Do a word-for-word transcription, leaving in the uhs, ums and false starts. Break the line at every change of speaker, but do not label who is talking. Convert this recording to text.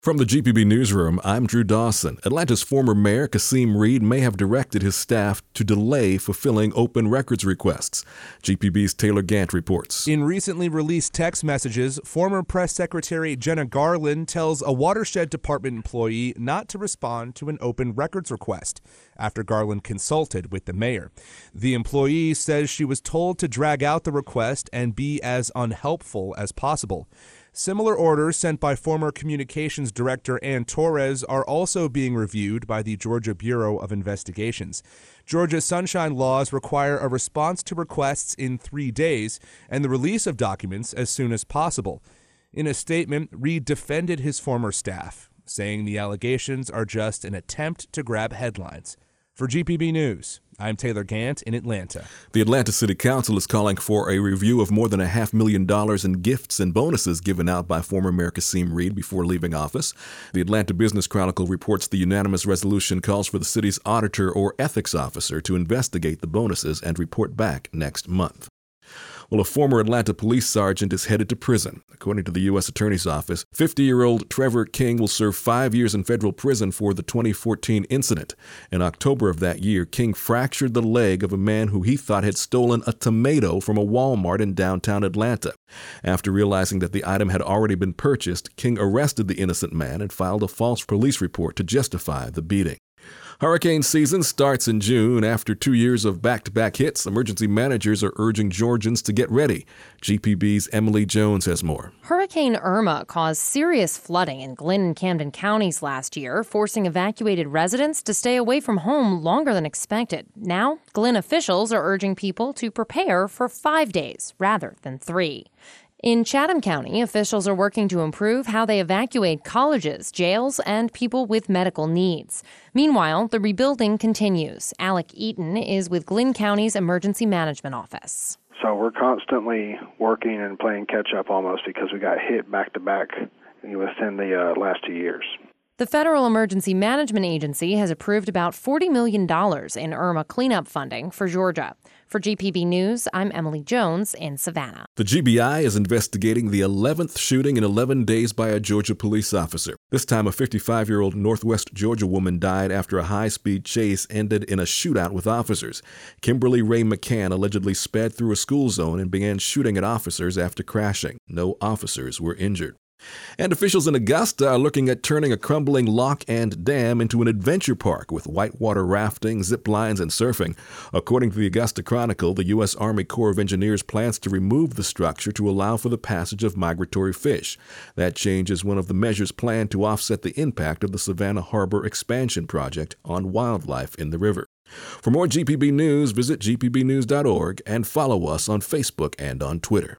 From the G P B Newsroom, I'm Drew Dawson. Atlanta's former mayor, Kasim Reed, may have directed his staff to delay fulfilling open records requests. G P B's Taylor Gant reports.
In recently released text messages, former press secretary Jenna Garland tells a Watershed Department employee not to respond to an open records request after Garland consulted with the mayor. The employee says she was told to drag out the request and be as unhelpful as possible. Similar orders sent by former communications director Ann Torres are also being reviewed by the Georgia Bureau of Investigations. Georgia's sunshine laws require a response to requests in three days and the release of documents as soon as possible. In a statement, Reed defended his former staff, saying the allegations are just an attempt to grab headlines. For G P B News, I'm Taylor Gant in Atlanta.
The Atlanta City Council is calling for a review of more than a half million dollars in gifts and bonuses given out by former Mayor Kasim Reed before leaving office. The Atlanta Business Chronicle reports the unanimous resolution calls for the city's auditor or ethics officer to investigate the bonuses and report back next month. Well, a former Atlanta police sergeant is headed to prison. According to the U S Attorney's Office, fifty-year-old Trevor King will serve five years in federal prison for the twenty fourteen incident. In October of that year, King fractured the leg of a man who he thought had stolen a tomato from a Walmart in downtown Atlanta. After realizing that the item had already been purchased, King arrested the innocent man and filed a false police report to justify the beating. Hurricane season starts in June. After two years of back-to-back hits, emergency managers are urging Georgians to get ready. G P B's Emily Jones has more.
Hurricane Irma caused serious flooding in Glynn and Camden counties last year, forcing evacuated residents to stay away from home longer than expected. Now, Glynn officials are urging people to prepare for five days rather than three. In Chatham County, officials are working to improve how they evacuate colleges, jails, and people with medical needs. Meanwhile, the rebuilding continues. Alec Eaton is with Glynn County's Emergency Management Office.
So we're constantly working and playing catch-up almost because we got hit back-to-back within the uh, last two years.
The Federal Emergency Management Agency has approved about forty million dollars in Irma cleanup funding for Georgia. For G P B News, I'm Emily Jones in Savannah.
The G B I is investigating the eleventh shooting in eleven days by a Georgia police officer. This time, a fifty-five-year-old Northwest Georgia woman died after a high-speed chase ended in a shootout with officers. Kimberly Ray McCann allegedly sped through a school zone and began shooting at officers after crashing. No officers were injured. And officials in Augusta are looking at turning a crumbling lock and dam into an adventure park with whitewater rafting, zip lines, and surfing. According to the Augusta Chronicle, the U S Army Corps of Engineers plans to remove the structure to allow for the passage of migratory fish. That change is one of the measures planned to offset the impact of the Savannah Harbor expansion project on wildlife in the river. For more G P B News, visit G P B news dot org and follow us on Facebook and on Twitter.